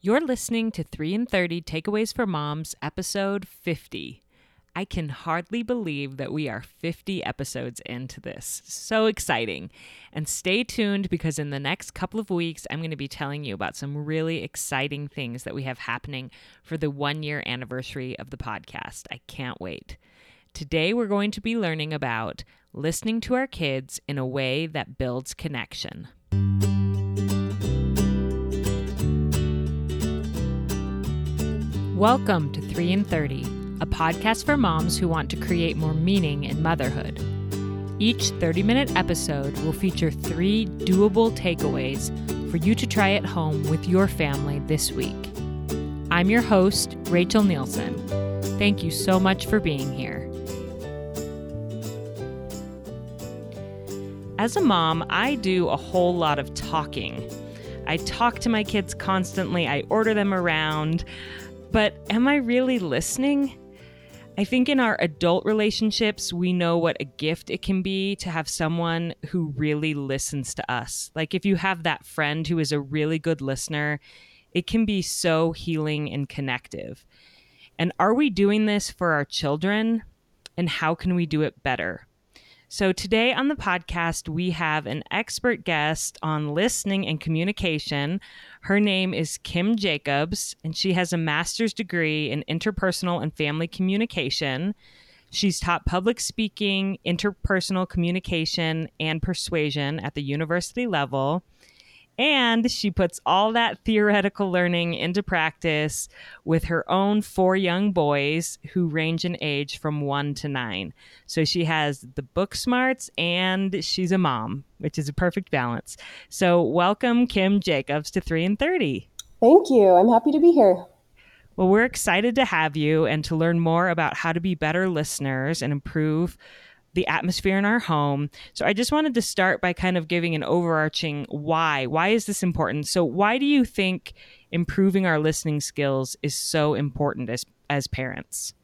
You're listening to 3 in 30 Takeaways for Moms, episode 50. I can hardly believe that we are 50 episodes into this. So exciting. And stay tuned because in the next couple of weeks, I'm going to be telling you about some really exciting things that we have happening for the 1-year anniversary of the podcast. I can't wait. Today, we're going to be learning about listening to our kids in a way that builds connection. Welcome to 3 in 30, a podcast for moms who want to create more meaning in motherhood. Each 30-minute episode will feature 3 doable takeaways for you to try at home with your family this week. I'm your host, Rachel Nielsen. Thank you so much for being here. As a mom, I do a whole lot of talking. I talk to my kids constantly. I order them around. But am I really listening? I think in our adult relationships, we know what a gift it can be to have someone who really listens to us. Like if you have that friend who is a really good listener, it can be so healing and connective. And are we doing this for our children? And how can we do it better? So today on the podcast, we have an expert guest on listening and communication. Her name is Kim Jacobs, and she has a master's degree in interpersonal and family communication. She's taught public speaking, interpersonal communication, and persuasion at the university level. And she puts all that theoretical learning into practice with her own 4 young boys who range in age from 1 to 9. So she has the book smarts and she's a mom, which is a perfect balance. So welcome, Kim Jacobs, to 3 in 30. Thank you. I'm happy to be here. Well, we're excited to have you and to learn more about how to be better listeners and improve the atmosphere in our home. So I just wanted to start by kind of giving an overarching why. Why is this important? So why do you think improving our listening skills is so important as parents?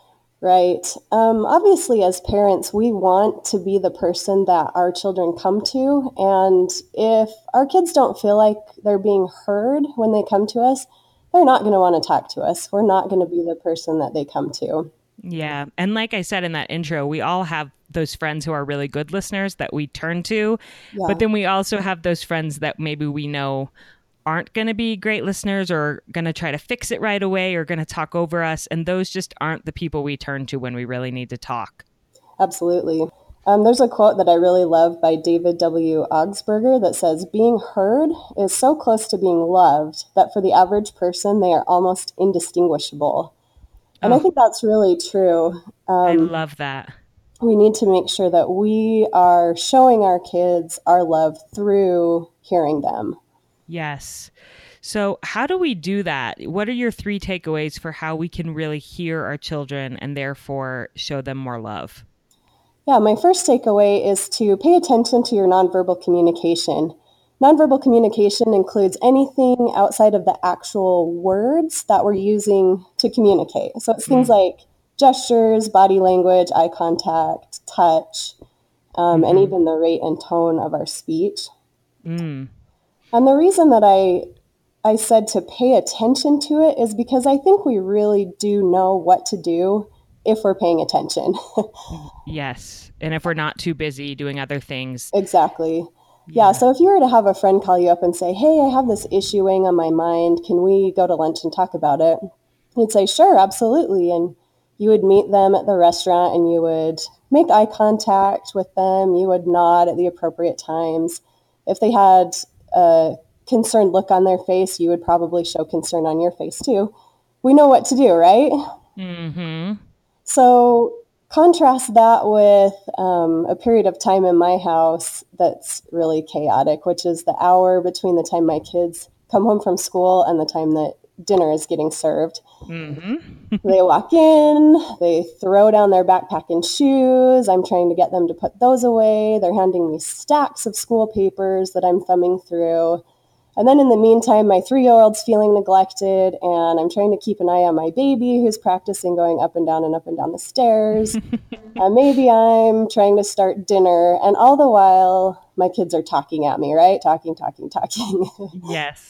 Right. Obviously, as parents, we want to be the person that our children come to. And if our kids don't feel like they're being heard when they come to us, they're not going to want to talk to us. We're not going to be the person that they come to. Yeah. And like I said in that intro, we all have those friends who are really good listeners that we turn to. Yeah. But then we also have those friends that maybe we know aren't going to be great listeners or going to try to fix it right away or going to talk over us. And those just aren't the people we turn to when we really need to talk. Absolutely. There's a quote that I really love by David W. Augsburger that says, "Being heard is so close to being loved that for the average person, they are almost indistinguishable." And I think that's really true. I love that. We need to make sure that we are showing our kids our love through hearing them. Yes. So how do we do that? What are your 3 takeaways for how we can really hear our children and therefore show them more love? Yeah, my first takeaway is to pay attention to your nonverbal communication. Nonverbal communication includes anything outside of the actual words that we're using to communicate. So it's things like gestures, body language, eye contact, touch, and even the rate and tone of our speech. And the reason that I said to pay attention to it is because I think we really do know what to do if we're paying attention. Yes. And if we're not too busy doing other things. Exactly. Yeah. So if you were to have a friend call you up and say, "Hey, I have this issue weighing on my mind. Can we go to lunch and talk about it?" You'd say, "Sure, absolutely." And you would meet them at the restaurant and you would make eye contact with them. You would nod at the appropriate times. If they had a concerned look on their face, you would probably show concern on your face too. We know what to do, right? Mm-hmm. So contrast that with a period of time in my house that's really chaotic, which is the hour between the time my kids come home from school and the time that dinner is getting served. They walk in, they throw down their backpack and shoes. I'm trying to get them to put those away. They're handing me stacks of school papers that I'm thumbing through. And then in the meantime, my 3-year-old's feeling neglected, and I'm trying to keep an eye on my baby who's practicing going up and down the stairs. And maybe I'm trying to start dinner, and all the while, my kids are talking at me, right? Talking. Yes.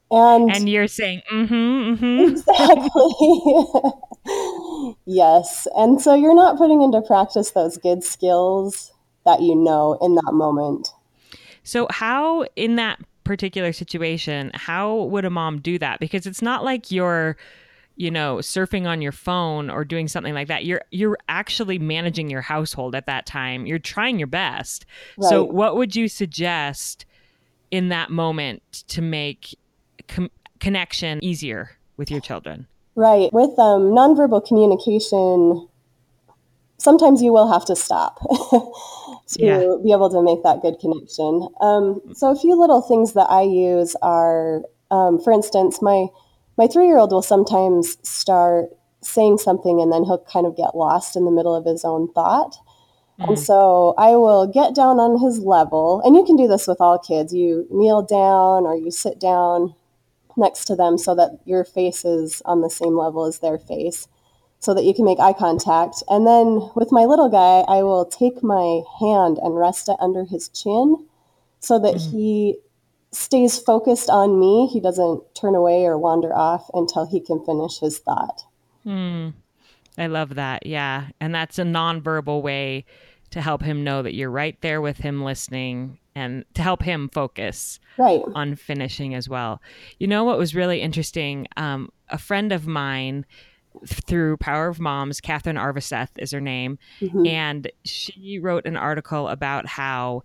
And And you're saying, mm-hmm. exactly. Yes. And so you're not putting into practice those good skills that you know in that moment. So how in that particular situation, how would a mom do that? Because it's not like you're, surfing on your phone or doing something like that. You're actually managing your household at that time. You're trying your best. So Right. what would you suggest in that moment to make connection easier with your children? Right. With nonverbal communication, sometimes you will have to stop Yeah. to be able to make that good connection. So a few little things that I use are, for instance, my 3-year-old will sometimes start saying something and then he'll kind of get lost in the middle of his own thought. And Mm, so I will get down on his level, and you can do this with all kids. You kneel down or you sit down next to them so that your face is on the same level as their face so that you can make eye contact. And then with my little guy, I will take my hand and rest it under his chin so that mm, he stays focused on me. He doesn't turn away or wander off until he can finish his thought. mm. I love that. Yeah. And that's a nonverbal way to help him know that you're right there with him listening and to help him focus Right. on finishing as well. You know what was really interesting? A friend of mine through Power of Moms, Catherine Arveseth is her name, Hmm. and she wrote an article about how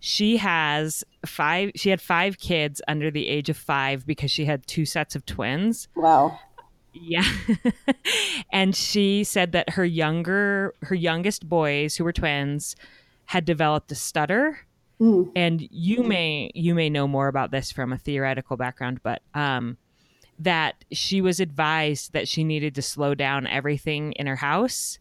she had 5 kids under the age of 5 because she had 2 sets of twins. Wow. Yeah. And she said that her youngest boys who were twins had developed a stutter. Mm. And you may know more about this from a theoretical background, but that she was advised that she needed to slow down everything in her house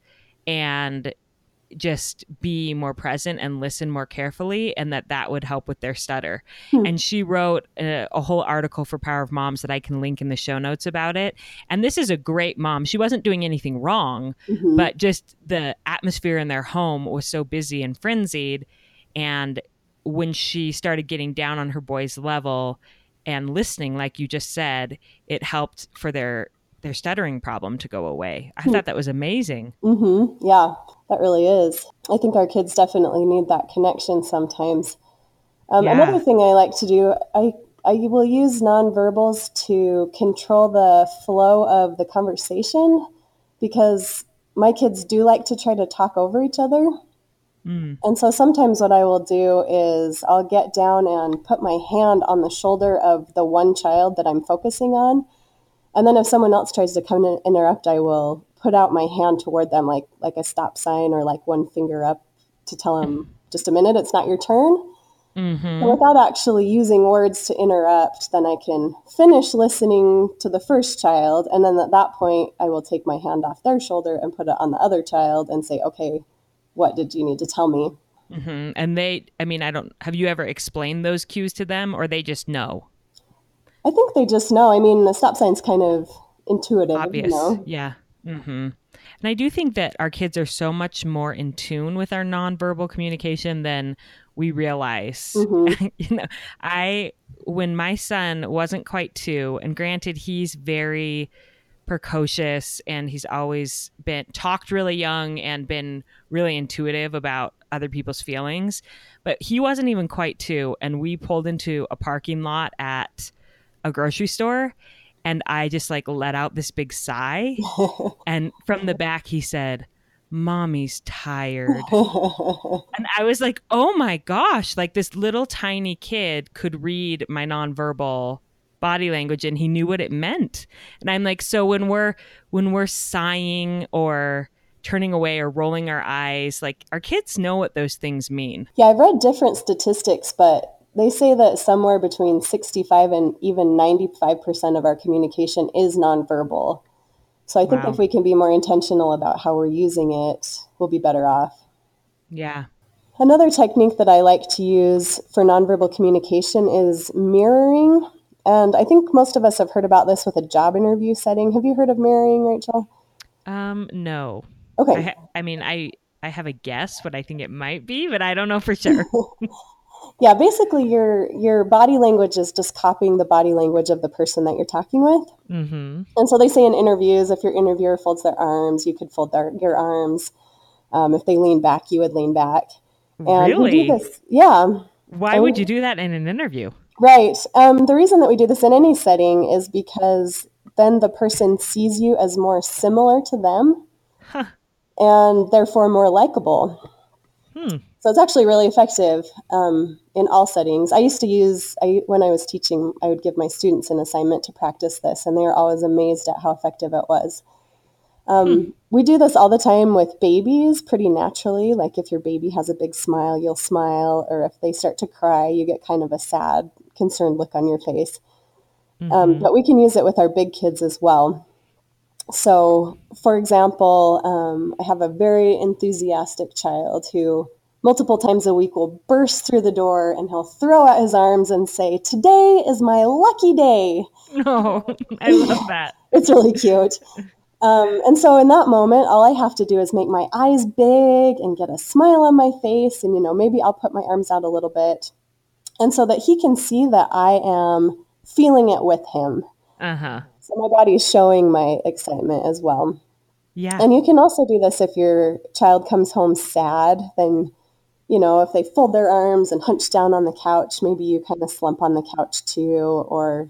and just be more present and listen more carefully, and that would help with their stutter. Hmm. And she wrote a whole article for Power of Moms that I can link in the show notes about it. And this is a great mom. She wasn't doing anything wrong, Hmm. but just the atmosphere in their home was so busy and frenzied. And when she started getting down on her boys' level and listening, like you just said, it helped for their stuttering problem to go away. I thought that was amazing. Mm-hmm. Yeah, that really is. I think our kids definitely need that connection sometimes. Another Yeah. thing I like to do, I will use nonverbals to control the flow of the conversation because my kids do like to try to talk over each other. Mm. And so sometimes what I will do is I'll get down and put my hand on the shoulder of the one child that I'm focusing on. And then if someone else tries to come and interrupt, I will put out my hand toward them like a stop sign or like one finger up to tell them just a minute, it's not your turn. And Mm-hmm. without actually using words to interrupt, then I can finish listening to the first child. And then at that point, I will take my hand off their shoulder and put it on the other child and say, okay, what did you need to tell me? Mm-hmm. And I mean, I don't, have you ever explained those cues to them or they just know? I think they just know. I mean, the stop sign's kind of intuitive, you Obvious. know? Yeah. Mm-hmm. And I do think that our kids are so much more in tune with our nonverbal communication than we realize. Mm-hmm. you know, I, when my son wasn't quite 2, and granted, he's very precocious and he's always been talked really young and been really intuitive about other people's feelings, but he wasn't even quite 2, and we pulled into a parking lot at a grocery store, and I just like let out this big sigh, and from the back he said, "Mommy's tired." And I was like, "Oh my gosh, like this little tiny kid could read my nonverbal body language and he knew what it meant." And I'm like, "So when we're sighing or turning away or rolling our eyes, like our kids know what those things mean." Yeah, I've read different statistics, but they say that somewhere between 65 and even 95% of our communication is nonverbal. So I think if Wow. we can be more intentional about how we're using it, we'll be better off. Yeah. Another technique that I like to use for nonverbal communication is mirroring. And I think most of us have heard about this with a job interview setting. Have you heard of mirroring, Rachel? No. Okay. I mean, I have a guess what I think it might be, but I don't know for sure. Yeah, basically your body language is just copying the body language of the person that you're talking with. Mm-hmm. And so they say in interviews, if your interviewer folds their arms, you could fold your arms. If they lean back, you would lean back. And we do Really? this, yeah. Why And would you we, do that in an interview? right. The reason that we do this in any setting is because then the person sees you as more similar to them Huh. and therefore more likable. Hmm. So it's actually really effective in all settings. I used to when I was teaching, I would give my students an assignment to practice this, and they were always amazed at how effective it was. Hmm. We do this all the time with babies pretty naturally. Like if your baby has a big smile, you'll smile, or if they start to cry, you get kind of a sad, concerned look on your face. Mm-hmm. But we can use it with our big kids as well. So, for example, I have a very enthusiastic child who multiple times a week will burst through the door and he'll throw out his arms and say, "Today is my lucky day." No, I love that. It's really cute. And so in that moment, all I have to do is make my eyes big and get a smile on my face. And, maybe I'll put my arms out a little bit. And so that he can see that I am feeling it with him. Uh-huh. So my body is showing my excitement as well. Yeah. And you can also do this if your child comes home sad, then, if they fold their arms and hunch down on the couch, maybe you kind of slump on the couch too, or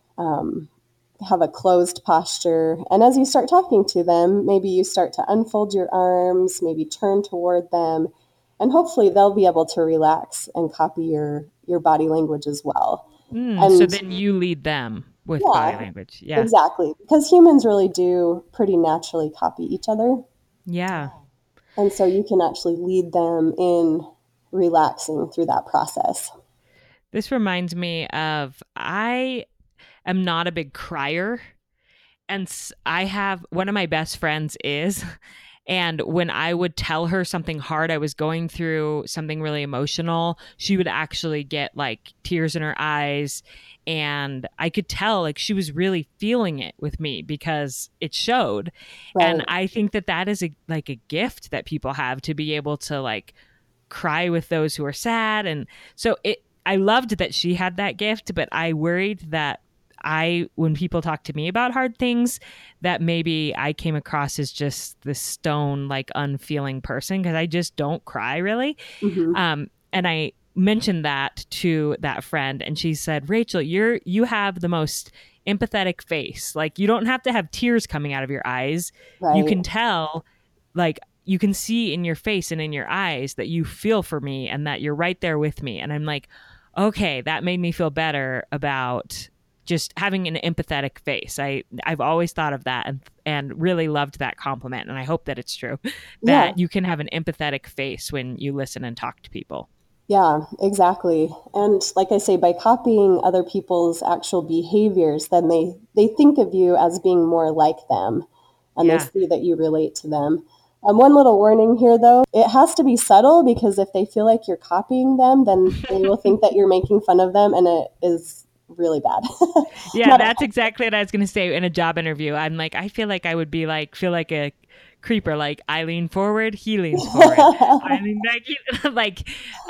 have a closed posture. And as you start talking to them, maybe you start to unfold your arms, maybe turn toward them, and hopefully they'll be able to relax and copy your body language as well. So And then you lead them with body yeah, language. Yeah. exactly. Because humans really do pretty naturally copy each other. Yeah. And so you can actually lead them in relaxing through that process. This reminds me of I am not a big crier. And I have one of my best friends is. And when I would tell her something hard, I was going through something really emotional, she would actually get like tears in her eyes. And I could tell like she was really feeling it with me because it showed. And Right. I think that that is like a gift that people have to be able to like cry with those who are sad. And so I loved that she had that gift, but I worried that when people talk to me about hard things, that maybe I came across as just this stone, like unfeeling person because I just don't cry really. Mm-hmm. And I mentioned that to that friend, and she said, "Rachel, you have the most empathetic face. Like you don't have to have tears coming out of your eyes. You Right. can tell, like." You can see in your face and in your eyes that you feel for me and that you're right there with me. And I'm like, okay, that made me feel better about just having an empathetic face. I've always thought of that and really loved that compliment. And I hope that it's true Yeah. that you can have an empathetic face when you listen and talk to people. Yeah, exactly. And like I say, by copying other people's actual behaviors, then they think of you as being more like them and they Yeah. see that you relate to them. One little warning here, though, it has to be subtle because if they feel like you're copying them, then they will think that you're making fun of them and it is really bad. Yeah, Not that's exactly what I was going to say in a job interview. I'm like, I feel like I would be like, feel like a creeper. Like I lean forward, he leans forward. I mean, like,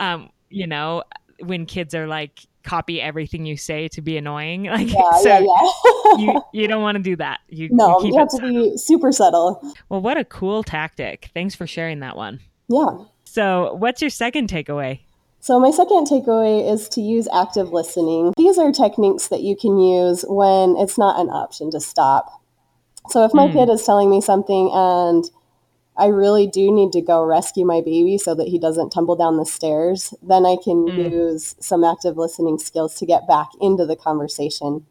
you know, when kids are like, copy everything you say to be annoying. Like, Yeah, yeah, so yeah. you don't want to do that. You No, keep you have it to subtle. be super subtle. Well, what a cool tactic. Thanks for sharing that one. Yeah. So, what's your second takeaway? So, my second takeaway is to use active listening. These are techniques that you can use when it's not an option to stop. So, if my kid Mm, is telling me something and I really do need to go rescue my baby so that he doesn't tumble down the stairs, then I can mm, use some active listening skills to get back into the conversation.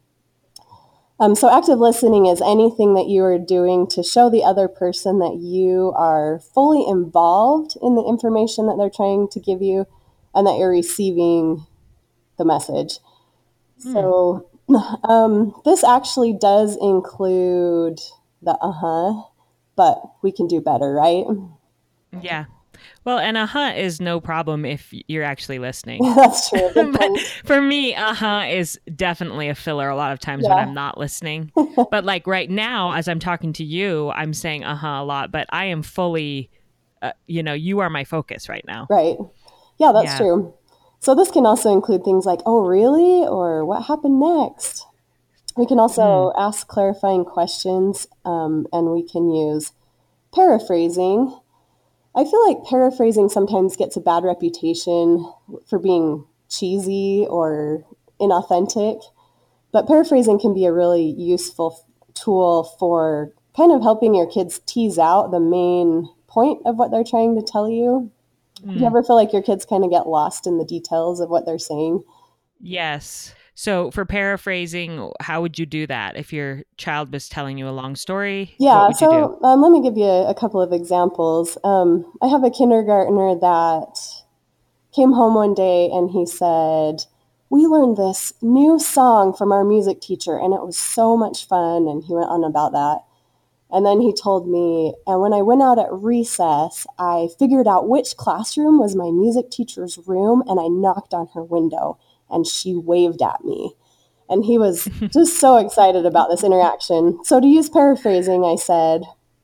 So, active listening is anything that you are doing to show the other person that you are fully involved in the information that they're trying to give you and that you're receiving the message. mm. So, this actually does include the but we can do better, right? Yeah. Well, and is no problem if you're actually listening. That's true. It But depends. for me, is definitely a filler a lot of times when Yeah, I'm not listening. But like right now, as I'm talking to you, I'm saying a lot, but I am fully, you are my focus right now. right. Yeah, that's Yeah. true. So this can also include things like, oh, really? Or what happened next? We can also ask clarifying questions, and we can use paraphrasing. I feel like paraphrasing sometimes gets a bad reputation for being cheesy or inauthentic, but paraphrasing can be a really useful tool for kind of helping your kids tease out the main point of what they're trying to tell you. Do you Mm. ever feel like your kids kind of get lost in the details of what they're saying? Yes. So for paraphrasing, how would you do that? If your child was telling you a long story, what Yeah, would you do? so let me give you a couple of examples. I have a kindergartner that came home one day and he said, we learned this new song from our music teacher and it was so much fun. And he went on about that. And then he told me, and when I went out at recess, I figured out which classroom was my music teacher's room and I knocked on her window and she waved at me. And he was just so excited about this interaction. So to use paraphrasing, I said,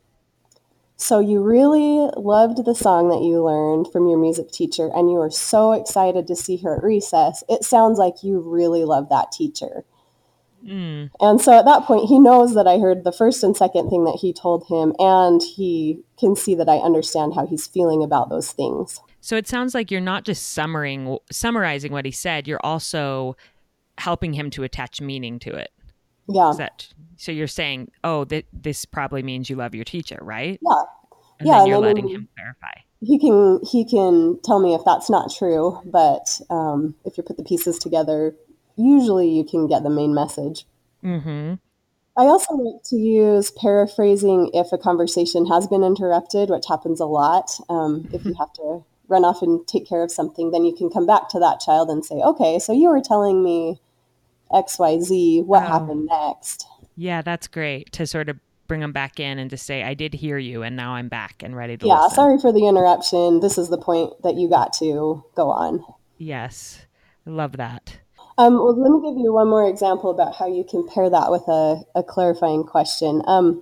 so you really loved the song that you learned from your music teacher and you were so excited to see her at recess. It sounds like you really love that teacher. Mm. And so at that point, he knows that I heard the first and second thing that he told him, and he can see that I understand how he's feeling about those things. So it sounds like you're not just summarizing what he said, you're also helping him to attach meaning to it. Yeah. Is that so? You're saying, oh, this probably means you love your teacher, right? Yeah. And Yeah. then And you're then letting him clarify. he can tell me if that's not true, but if you put the pieces together, usually you can get the main message. Mm-hmm. I also like to use paraphrasing if a conversation has been interrupted, which happens a lot. If you have to run off and take care of something, then you can come back to that child and say, okay, so you were telling me XYZ, what Oh, happened next? yeah, that's great to sort of bring them back in and to say, I did hear you, and now I'm back and ready to Yeah, listen. sorry for the interruption. This is the point that you got to go on. Yes, I love that. Well, let me give you one more example about how you can pair that with a clarifying question.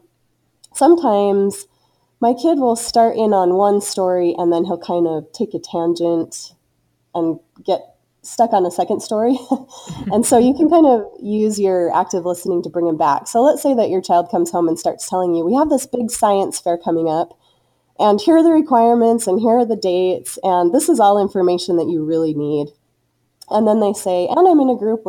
Sometimes my kid will start in on one story and then he'll kind of take a tangent and get stuck on a second story. And so you can kind of use your active listening to bring him back. So let's say that your child comes home and starts telling you, we have this big science fair coming up, and here are the requirements, and here are the dates, and this is all information that you really need. And then they say, and I'm in a group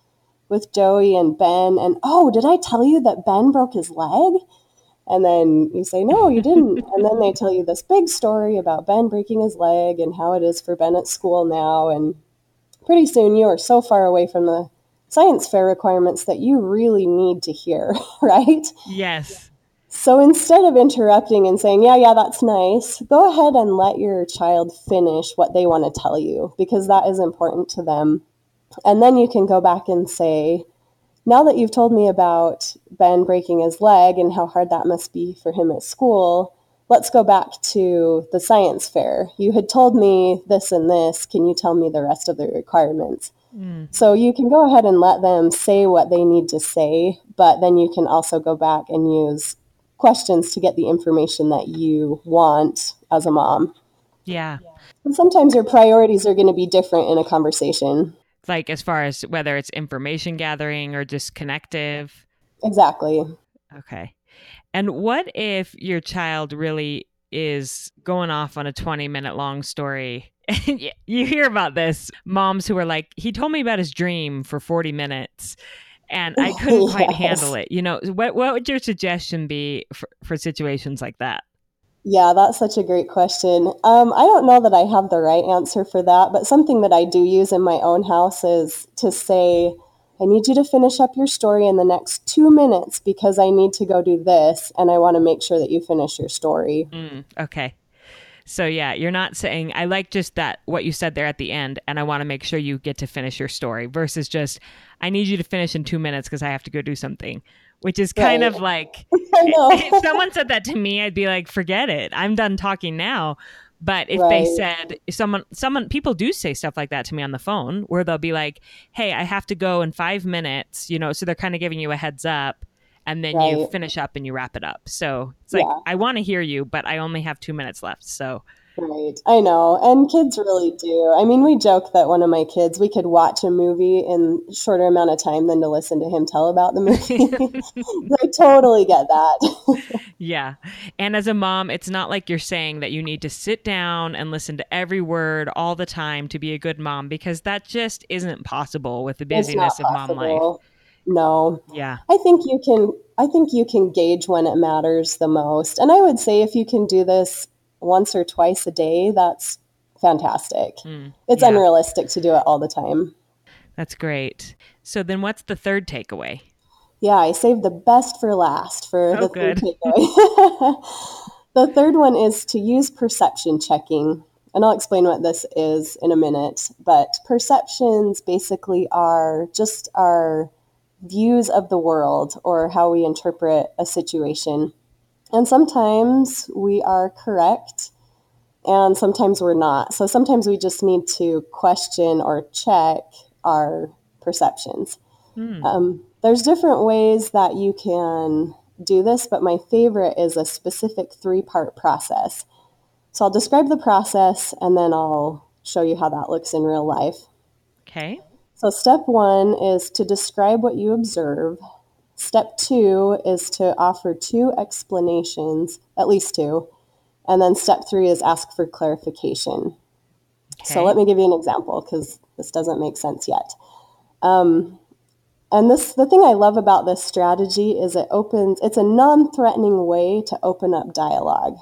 with Joey and Ben, and oh, did I tell you that Ben broke his leg? And then you say, no, you didn't. And then they tell you this big story about Ben breaking his leg and how it is for Ben at school now. And pretty soon you are so far away from the science fair requirements that you really need to hear, right? Yes. So instead of interrupting and saying, yeah, that's nice, go ahead and let your child finish what they want to tell you because that is important to them. And then you can go back and say, now that you've told me about Ben breaking his leg and how hard that must be for him at school, let's go back to the science fair. You had told me this and this. Can you tell me the rest of the requirements? Mm. So you can go ahead and let them say what they need to say, but then you can also go back and use questions to get the information that you want as a mom. Yeah. And sometimes your priorities are going to be different in a conversation. Like as far as whether it's information gathering or just connective. Exactly. Okay. And what if your child really is going off on a 20-minute long story? You hear about this, moms who are like, he told me about his dream for 40 minutes and I couldn't quite handle Yes. it. You know, what would your suggestion be for situations like that? Yeah, that's such a great question. I don't know that I have the right answer for that, but something that I do use in my own house is to say, I need you to finish up your story in the next 2 minutes because I need to go do this, and I want to make sure that you finish your story. Okay. So yeah, you're not saying I like just that what you said there at the end, and I want to make sure you get to finish your story versus just I need you to finish in 2 minutes because I have to go do something, which is kind Right. of like I if know. someone said that to me, I'd be like, forget it, I'm done talking now. But if they Right. said someone people do say stuff like that to me on the phone where they'll be like, hey, I have to go in 5 minutes, so they're kind of giving you a heads up and then you Right. finish up and you wrap it up. So it's like, Yeah. I want to hear you, but I only have 2 minutes left. So Right. I know. And kids really do. I mean, we joke that one of my kids, we could watch a movie in a shorter amount of time than to listen to him tell about the movie. I totally get that. Yeah. And as a mom, it's not like you're saying that you need to sit down and listen to every word all the time to be a good mom, because that just isn't possible with the It's not busyness of mom life. possible. No. Yeah. I think you can gauge when it matters the most. And I would say if you can do this once or twice a day, that's fantastic. It's Yeah. unrealistic to do it all the time. That's great. So then what's the third takeaway? Yeah, I saved the best for last for Oh, the third good. takeaway. The third one is to use perception checking. And I'll explain what this is in a minute. But perceptions basically are just our views of the world or how we interpret a situation. And sometimes we are correct and sometimes we're not. So sometimes we just need to question or check our perceptions. Hmm. There's different ways that you can do this, but my favorite is a specific three-part process. So I'll describe the process and then I'll show you how that looks in real life. Okay. So, step one is to describe what you observe. Step two is to offer two explanations, at least two. And then step three is ask for clarification. So, let Okay. me give you an example because this doesn't make sense yet. And the thing I love about this strategy is it's a non threatening way to open up dialogue.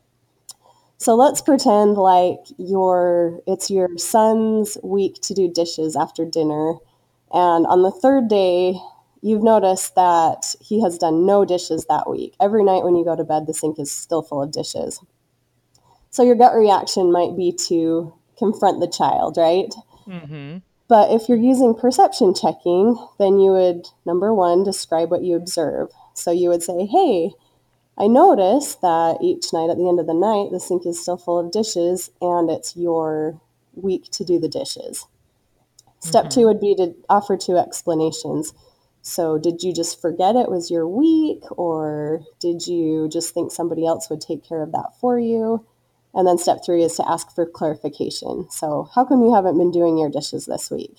So let's pretend like it's your son's week to do dishes after dinner. And on the third day, you've noticed that he has done no dishes that week. Every night when you go to bed, the sink is still full of dishes. So your gut reaction might be to confront the child, right? Mm-hmm. But if you're using perception checking, then you would, number one, describe what you observe. So you would say, hey, I notice that each night at the end of the night, the sink is still full of dishes and it's your week to do the dishes. Step two Mm-hmm. would be to offer two explanations. So, did you just forget it was your week, or did you just think somebody else would take care of that for you? And then step three is to ask for clarification. So, how come you haven't been doing your dishes this week?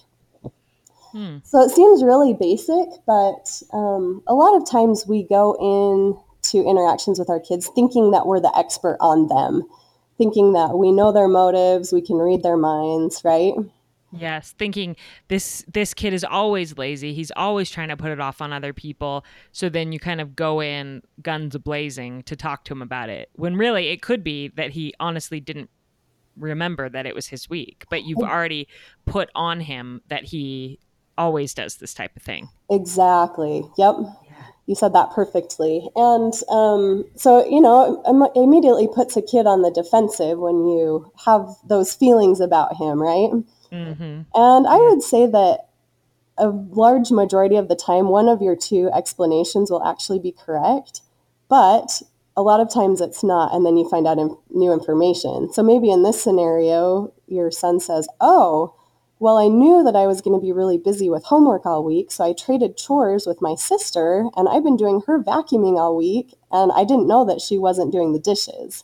Hmm. So it seems really basic, but a lot of times we go in to interactions with our kids thinking that we're the expert on them, thinking that we know their motives, we can read their minds, right? Yes, thinking this kid is always lazy. He's always trying to put it off on other people. So then you kind of go in guns blazing to talk to him about it. When really it could be that he honestly didn't remember that it was his week, but you've already put on him that he always does this type of thing. Exactly. Yep. Yeah. You said that perfectly. And so, it immediately puts a kid on the defensive when you have those feelings about him, right? Mm-hmm. And I Yeah. would say that a large majority of the time, one of your two explanations will actually be correct, but a lot of times it's not, and then you find out new information. So maybe in this scenario, your son says, oh, well, I knew that I was going to be really busy with homework all week, so I traded chores with my sister, and I've been doing her vacuuming all week, and I didn't know that she wasn't doing the dishes.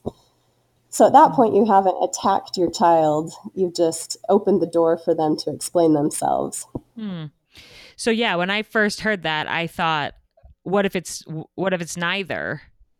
So at that point, you haven't attacked your child, you've just opened the door for them to explain themselves. Hmm. So yeah, when I first heard that, I thought, what if it's neither,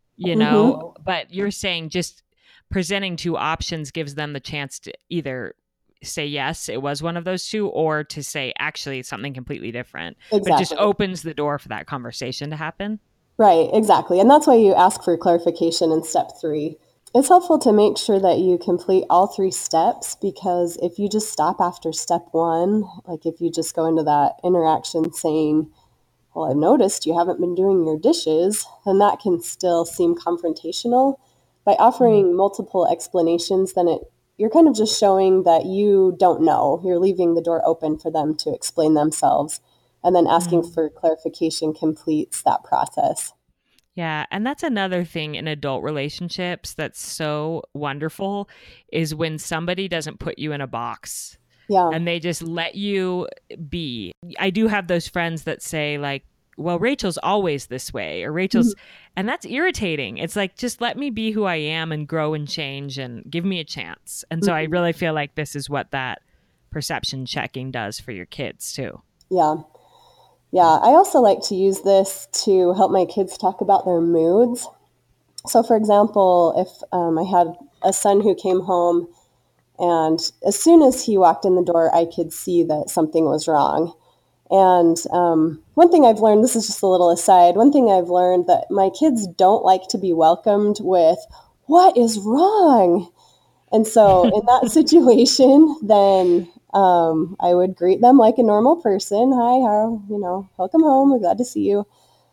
Mm-hmm. But you're saying just presenting two options gives them the chance to either say yes, it was one of those two, or to say actually it's something completely different. But it just Exactly. opens the door for that conversation to happen. Right, exactly. And that's why you ask for clarification in step three. It's helpful to make sure that you complete all three steps because if you just stop after step one, like if you just go into that interaction saying, well, I've noticed you haven't been doing your dishes, then that can still seem confrontational. By Mm. offering multiple explanations, then you're kind of just showing that you don't know. You're leaving the door open for them to explain themselves. And then asking Mm. for clarification completes that process. Yeah, and that's another thing in adult relationships that's so wonderful is when somebody doesn't put you in a box Yeah. and they just let you be. I do have those friends that say like well, Rachel's always this way, or Rachel's, and that's irritating. It's like, just let me be who I am and grow and change and give me a chance. And so I really feel like this is what that perception checking does for your kids too. Yeah. Yeah. I also like to use this to help my kids talk about their moods. So, for example, if I had a son who came home and as soon as he walked in the door, I could see that something was wrong. And one thing I've learned, this is just a little aside, one thing I've learned that my kids don't like to be welcomed with, "What is wrong?" And so in that situation, then I would greet them like a normal person. "Hi, welcome home. We're glad to see you."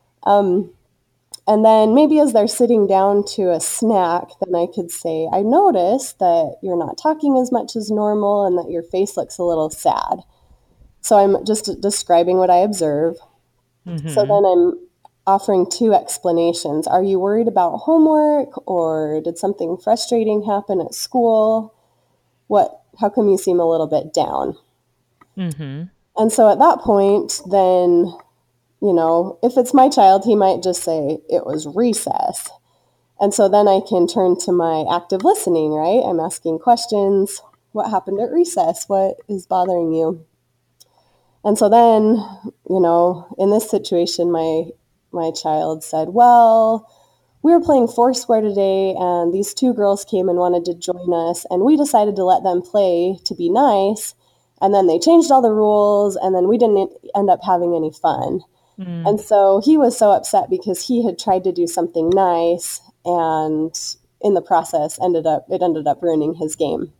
And then maybe as they're sitting down to a snack, then I could say, "I noticed that you're not talking as much as normal and that your face looks a little sad." So I'm just describing what I observe. So then I'm offering two explanations. Are you worried about homework, or did something frustrating happen at school? How come you seem a little bit down? And so at that point, then, if it's my child, he might just say it was recess. And so then I can turn to my active listening, right? I'm asking questions. What happened at recess? What is bothering you? And so then, in this situation, my child said, "Well, we were playing Foursquare today, and these two girls came and wanted to join us, and we decided to let them play to be nice, and then they changed all the rules, and then we didn't end up having any fun." And so he was so upset because he had tried to do something nice, and in the process, it ended up ruining his game.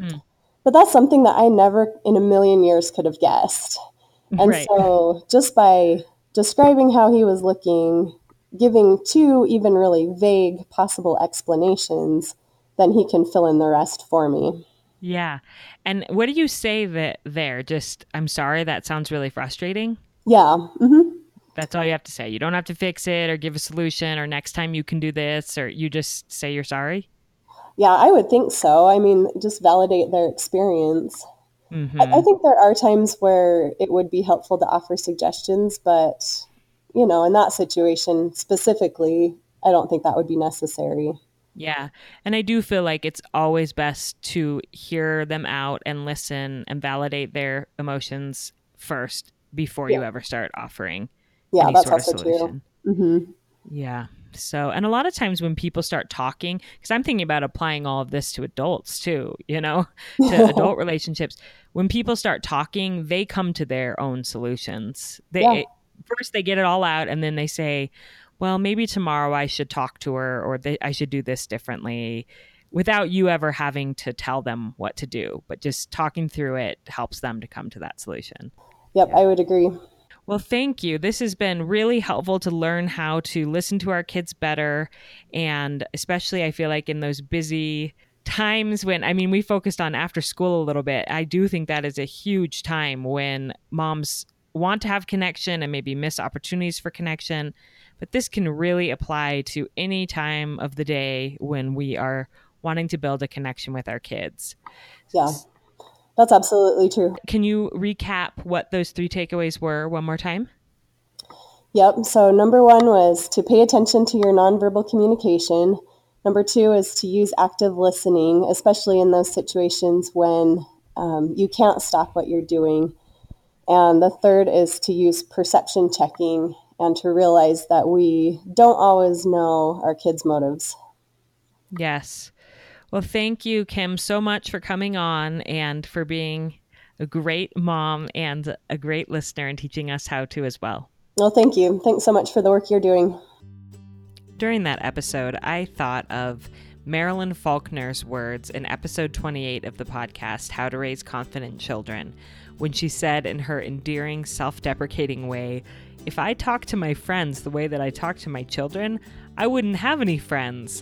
But that's something that I never in a million years could have guessed. And so just by describing how he was looking, giving two even really vague possible explanations, then he can fill in the rest for me. Yeah. And what do you say there? Just, "I'm sorry, that sounds really frustrating"? Yeah. That's all you have to say. You don't have to fix it or give a solution or next time you can do this, or you just say you're sorry? Yeah, I would think so. I mean, just validate their experience. I think there are times where it would be helpful to offer suggestions, but, in that situation specifically, I don't think that would be necessary. Yeah. And I do feel like it's always best to hear them out and listen and validate their emotions first before you ever start offering any That's sort of also solution. true. Yeah. So, and a lot of times when people start talking, because I'm thinking about applying all of this to adults too, to adult relationships. When people start talking, they come to their own solutions. First, they get it all out, and then they say, "Well, maybe tomorrow I should talk to her, or I should do this differently," without you ever having to tell them what to do. But just talking through it helps them to come to that solution. Yep, I would agree. Well, thank you. This has been really helpful to learn how to listen to our kids better. And especially, I feel like in those busy times when, we focused on after school a little bit. I do think that is a huge time when moms want to have connection and maybe miss opportunities for connection. But this can really apply to any time of the day when we are wanting to build a connection with our kids. Yeah. That's absolutely true. Can you recap what those 3 takeaways were one more time? Yep. So number 1 was to pay attention to your nonverbal communication. Number 2 is to use active listening, especially in those situations when you can't stop what you're doing. And the third is to use perception checking and to realize that we don't always know our kids' motives. Yes. Well, thank you, Kim, so much for coming on and for being a great mom and a great listener and teaching us how to as well. Well, thank you. Thanks so much for the work you're doing. During that episode, I thought of Marilyn Faulkner's words in episode 28 of the podcast, How to Raise Confident Children, when she said in her endearing, self-deprecating way, "If I talk to my friends the way that I talk to my children, I wouldn't have any friends."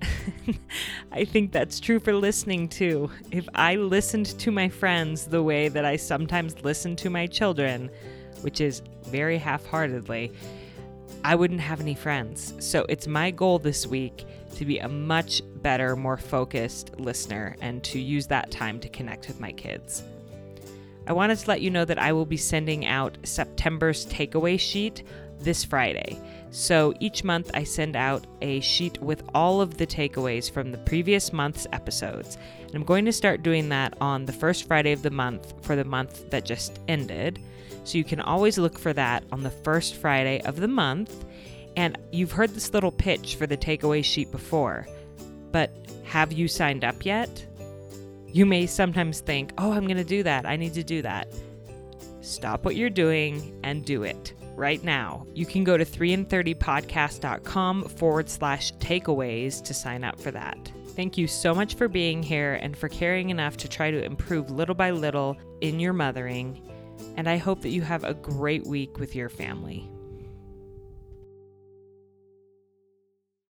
I think that's true for listening too. If I listened to my friends the way that I sometimes listen to my children, which is very half-heartedly, I wouldn't have any friends. So it's my goal this week to be a much better, more focused listener and to use that time to connect with my kids. I wanted to let you know that I will be sending out September's takeaway sheet this Friday. So each month I send out a sheet with all of the takeaways from the previous month's episodes. And I'm going to start doing that on the first Friday of the month for the month that just ended. So you can always look for that on the first Friday of the month. And you've heard this little pitch for the takeaway sheet before, but have you signed up yet? You may sometimes think, oh, I'm going to do that. I need to do that. Stop what you're doing and do it right now. You can go to 3and30podcast.com/takeaways to sign up for that. Thank you so much for being here and for caring enough to try to improve little by little in your mothering. And I hope that you have a great week with your family.